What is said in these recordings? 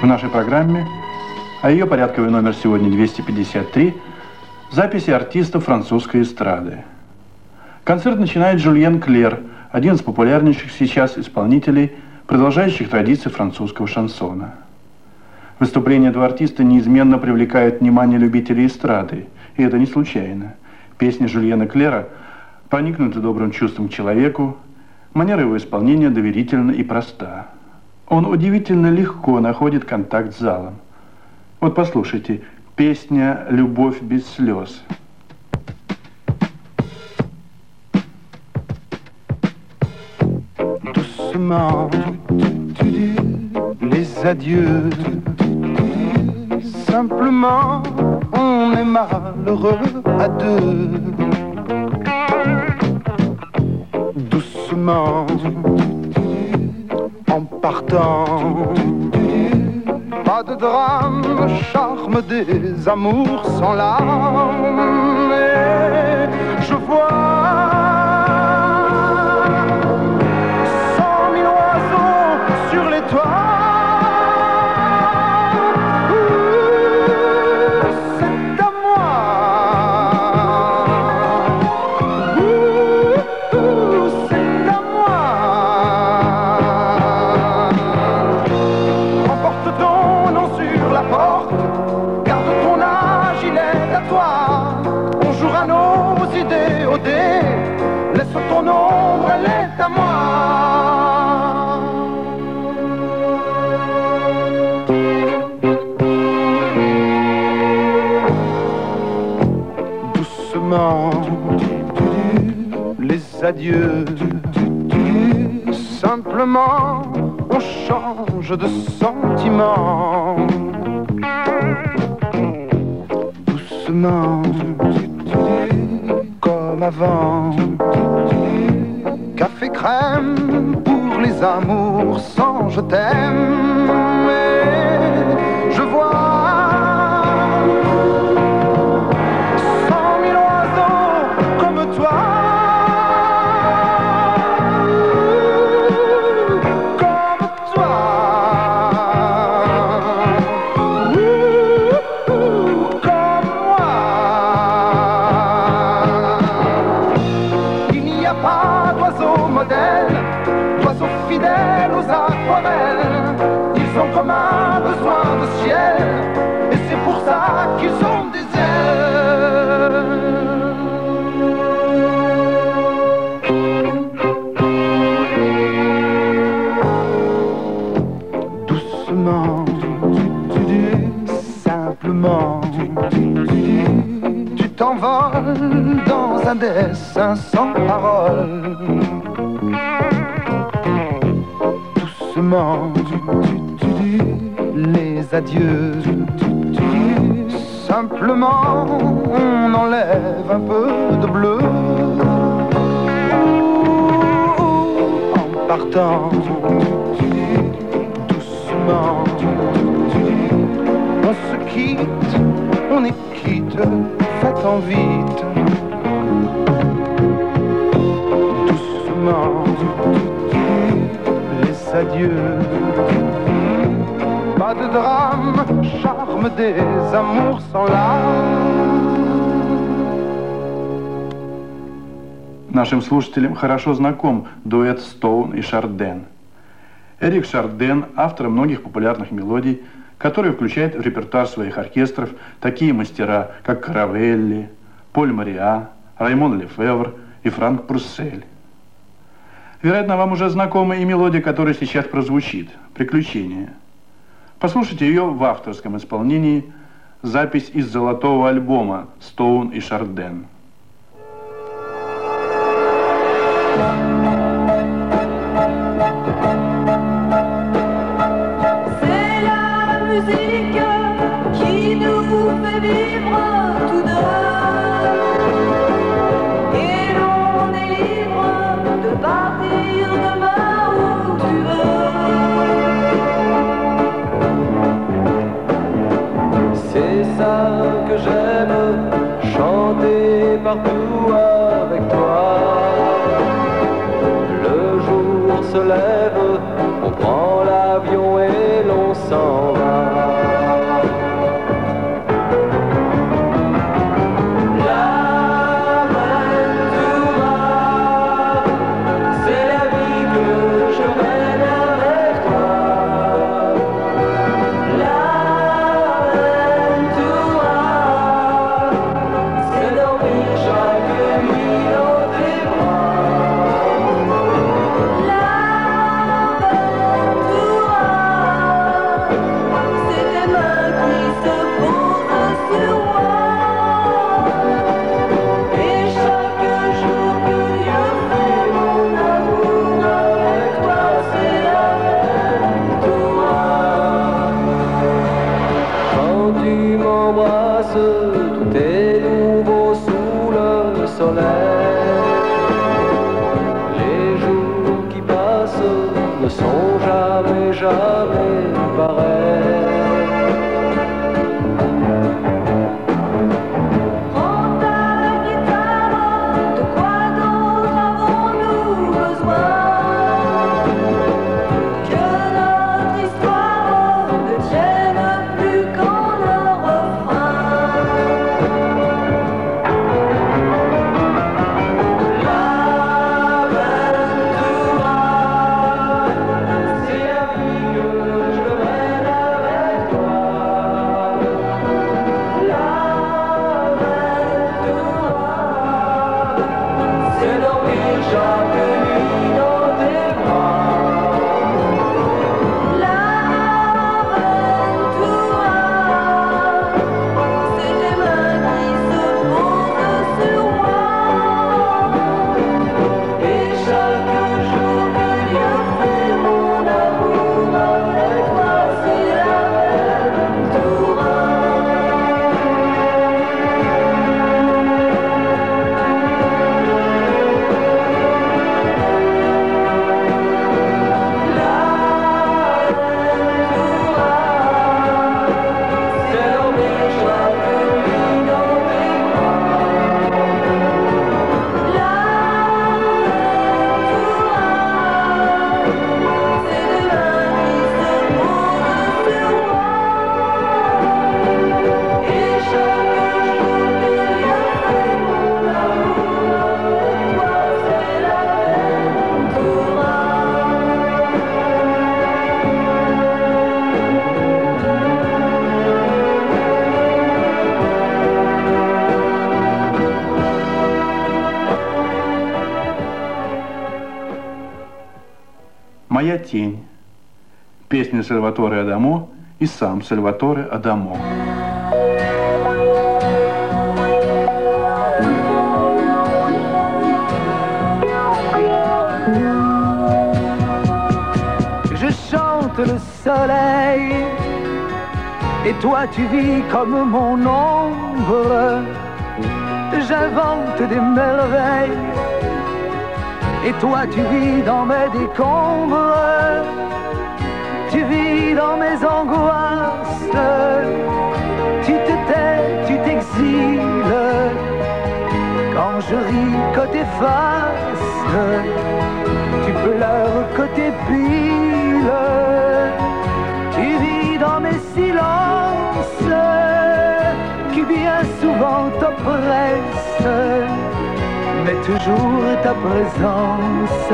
В нашей программе, а ее порядковый номер сегодня 253, записи артистов французской эстрады. Концерт начинает Жюльен Клер, один из популярнейших сейчас исполнителей, продолжающих традиции французского шансона. Выступления этого артиста неизменно привлекают внимание любителей эстрады, и это не случайно. Песни Жюльена Клера проникнуты добрым чувством к человеку, манера его исполнения доверительна и проста. Он удивительно легко находит контакт с залом. Вот послушайте, песня «Любовь без слез». Doucement, les adieux. Simplement, on est malheureux à deux. Doucement, en partant. Pas de drame, charme des amours sans larmes. Et je vois 100 000 oiseaux sur les toits. C'est à moi. C'est à moi. Emporte ton nom sur la porte. Garde ton âge, il est à toi. On jouera nos idées au dé. Laisse ton ombre, elle est à moi. Doucement, les adieux. Simplement, on change de sentiment. Doucement, comme avant. Café crème pour les amours sans je t'aime. Et je vois 100 000 oiseaux comme toi. Comme toi. Comme moi. Il n'y a pas d'oiseaux modèles, d'oiseaux fidèles aux aquarelles. Ils ont comme un besoin de ciel, et c'est pour ça qu'ils ont des Doucement, simplement, tu t'envoles dans un dessin sans parole. Doucement, les adieux. Simplement, on enlève un peu de bleu. En partant, doucement, on se quitte, on est quitte, faites-en vite. Doucement, les adieux. Pas de drame, charme des amours sans larmes. Нашим слушателям хорошо знаком дуэт Стоун и Шарден. Эрик Шарден – автор многих популярных мелодий, которые включает в репертуар своих оркестров такие мастера, как Каравелли, Поль Мариа, Раймон Лефевр и Франк Пруссель. Вероятно, вам уже знакома и мелодия, которая сейчас прозвучит – «Приключения». Послушайте ее в авторском исполнении, запись из золотого альбома «Стоун и Шарден». Partout avec toi, le jour se lève, on prend l'avion et l'on s'en va. jamais pareil. «Моя тень». Песня Сальваторе Адамо и сам Сальваторе Адамо. Je chante le soleil et toi tu vis comme mon ombre. J'invente des merveilles et toi tu vis dans mes décombres. Tu vis dans mes angoisses. Tu te tais, tu t'exiles. Quand je ris côté face, tu pleures côté pile. Tu vis dans mes silences qui bien souvent t'oppressent, mais toujours ta présence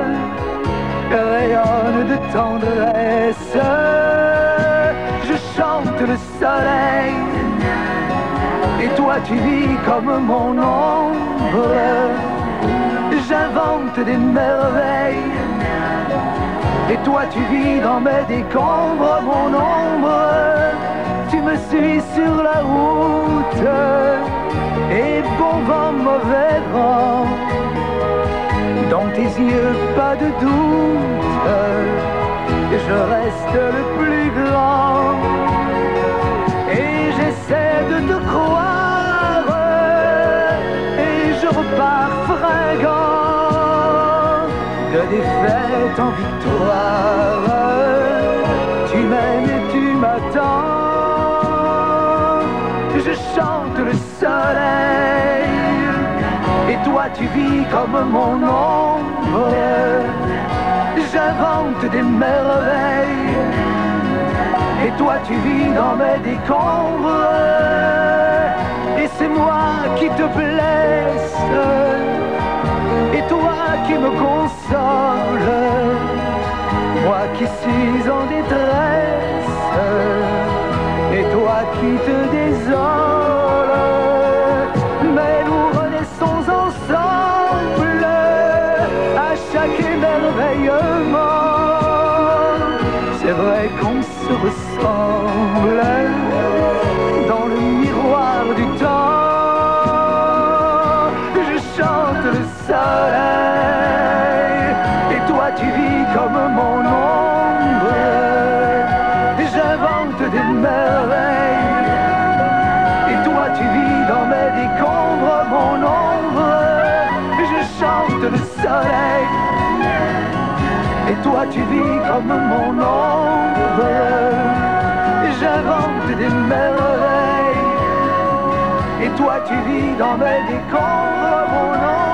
rayonne de tendresse. Je chante le soleil et toi tu vis comme mon ombre. J'invente des merveilles et toi tu vis dans mes décombres. Mon ombre, tu me suis sur la route et bon vent, mauvais vent. Dans tes yeux, pas de doute, je reste le plus grand. Et j'essaie de te croire, et je repars fringant, de défaite en victoire. Tu m'aimes et tu m'attends. Je chante le soleil et toi tu vis comme mon ombre. J'invente des merveilles et toi tu vis dans mes décombres. Et c'est moi qui te blesse et toi qui me console. Moi qui suis en détresse et toi qui te désole. Mais nous renaissons ensemble à chaque émerveillement. C'est vrai qu'on se ressemble dans le miroir du temps. Je chante le soleil et toi tu vis comme mon ombre. J'invente des merveilles et toi tu vis dans mes décombres. Mon ombre, je chante le soleil et toi toi tu vis comme mon ombre, et j'invente des merveilles, et toi tu vis dans mes décombres, mon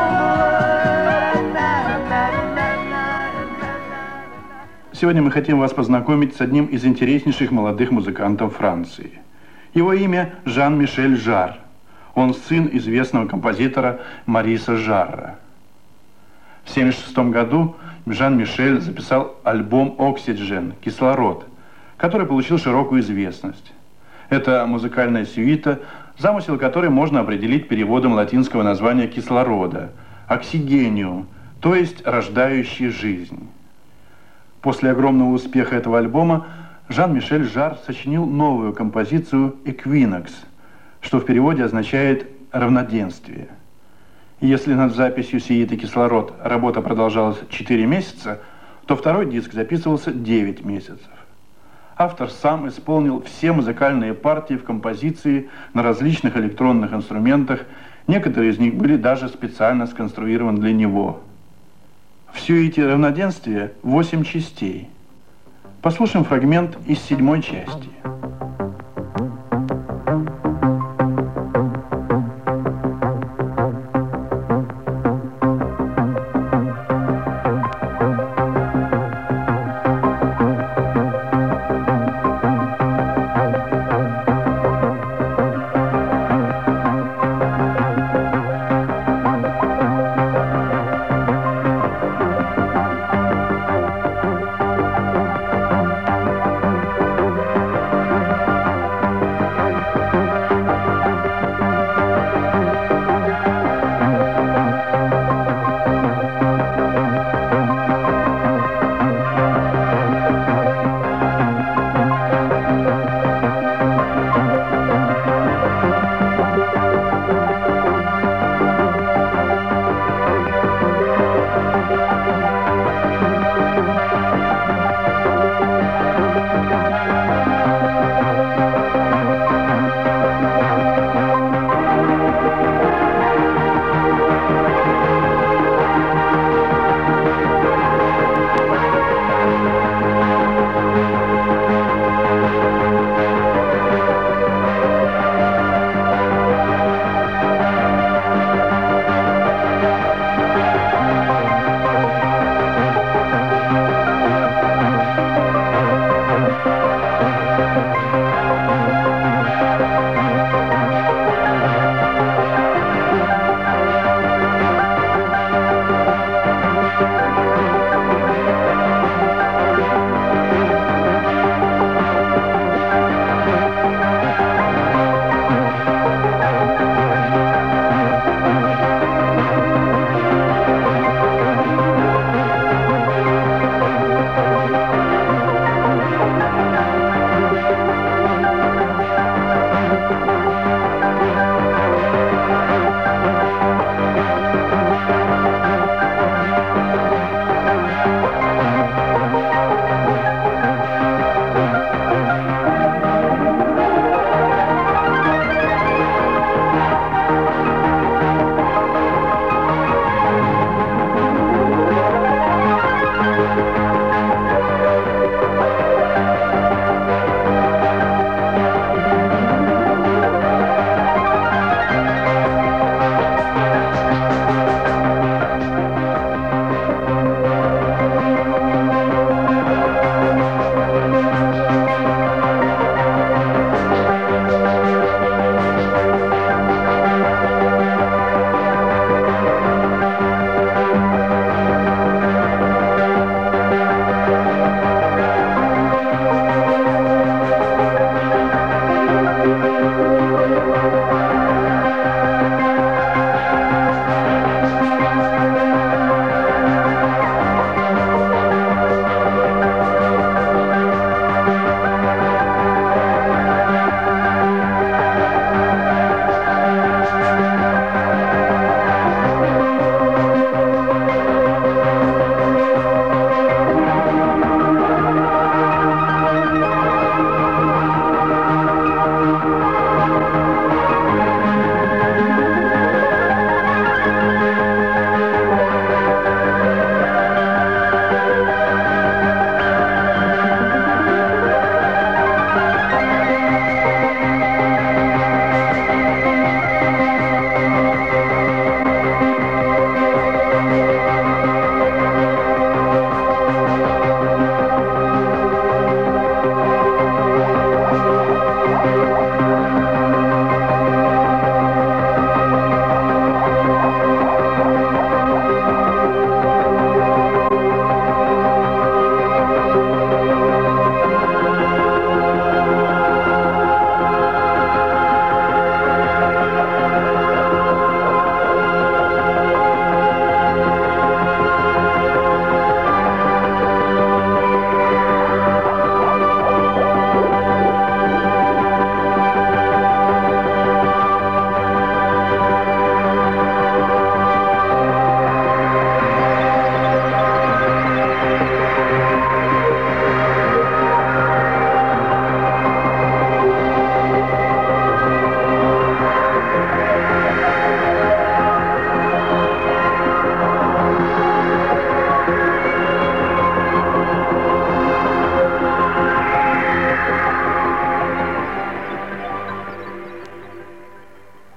Сегодня мы хотим вас познакомить с одним из интереснейших молодых музыкантов Франции. Его имя Жан-Мишель Жарр. Он сын известного композитора Мариса Жарра. В 1976 году Жан-Мишель записал альбом «Oxygen» «Кислород», который получил широкую известность. Это музыкальная сюита, замысел которой можно определить переводом латинского названия кислорода «оксигениум», то есть «рождающий жизнь». После огромного успеха этого альбома Жан-Мишель Жарр сочинил новую композицию «Equinox», что в переводе означает «равноденствие». И если над записью «Сиита кислород» работа продолжалась 4 месяца, то второй диск записывался 9 месяцев. Автор сам исполнил все музыкальные партии в композиции на различных электронных инструментах, некоторые из них были даже специально сконструированы для него. В сюите «Равноденствие» 8 частей. Послушаем фрагмент из 7-й части.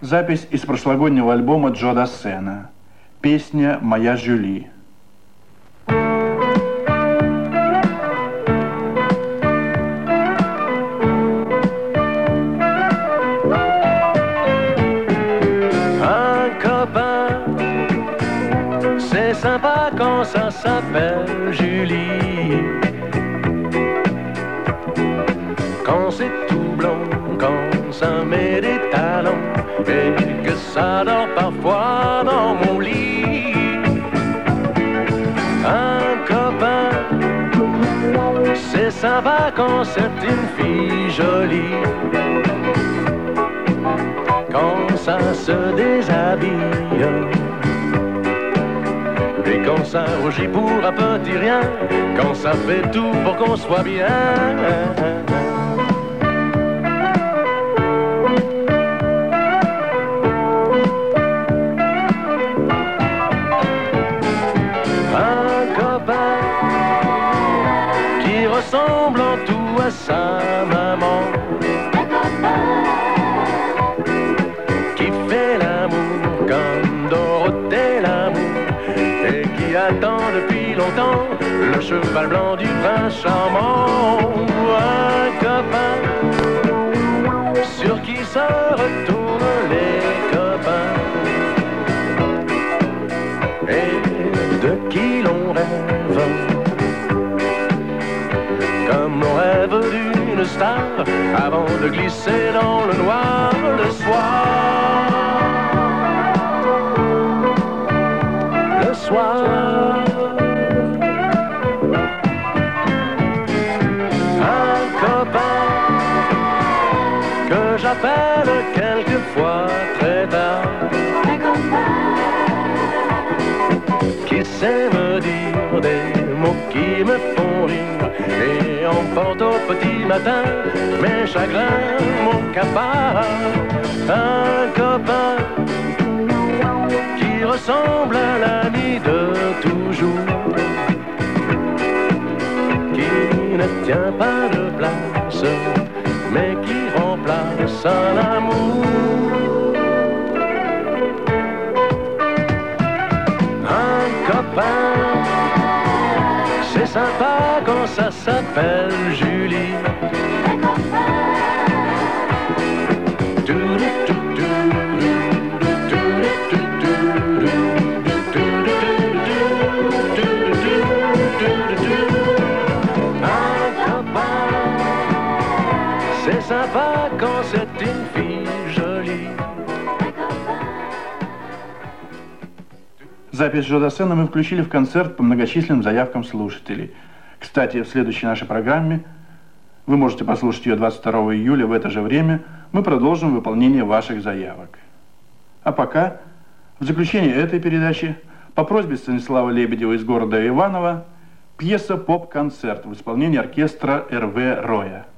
Запись из прошлогоднего альбома Джо Дассена. Песня «Моя Жюли». C'est sympa quand ça s'appelle Julie. Quand c'est tout blanc, quand ça met des talons et que ça dort parfois dans mon lit. Un copain, c'est sympa quand c'est une fille jolie. Quand ça se déshabille et quand ça rougit pour un petit rien, quand ça fait tout pour qu'on soit bien. Un copain qui ressemble en tout à sa maman, qui fait l'amour comme Dorothée l'amour, et qui attend depuis longtemps le cheval blanc du prince charmant. Un copain sur qui se retournent les copains et de qui l'on rêve comme on rêve d'une star avant de glisser dans le noir le soir. Le soir, un copain que j'appelle quelquefois très tard, qui sait me dire des mots qui me font rire et emporte au petit matin mes chagrins, mon cafard. Un copain qui ressemble à l'ami de toujours, qui ne tient pas de place, mais qui remplace un amour. Un copain, c'est sympa quand ça s'appelle Julie. C'est sympa quand c'est une fille jolie. Запись Джо Дассена мы включили в концерт по многочисленным заявкам слушателей. Кстати, в следующей нашей программе, вы можете послушать ее 22 июля в это же время, мы продолжим выполнение ваших заявок. А пока, в заключение этой передачи, по просьбе Станислава Лебедева из города Иваново, пьеса «Поп-концерт» в исполнении оркестра Р.В. Роя.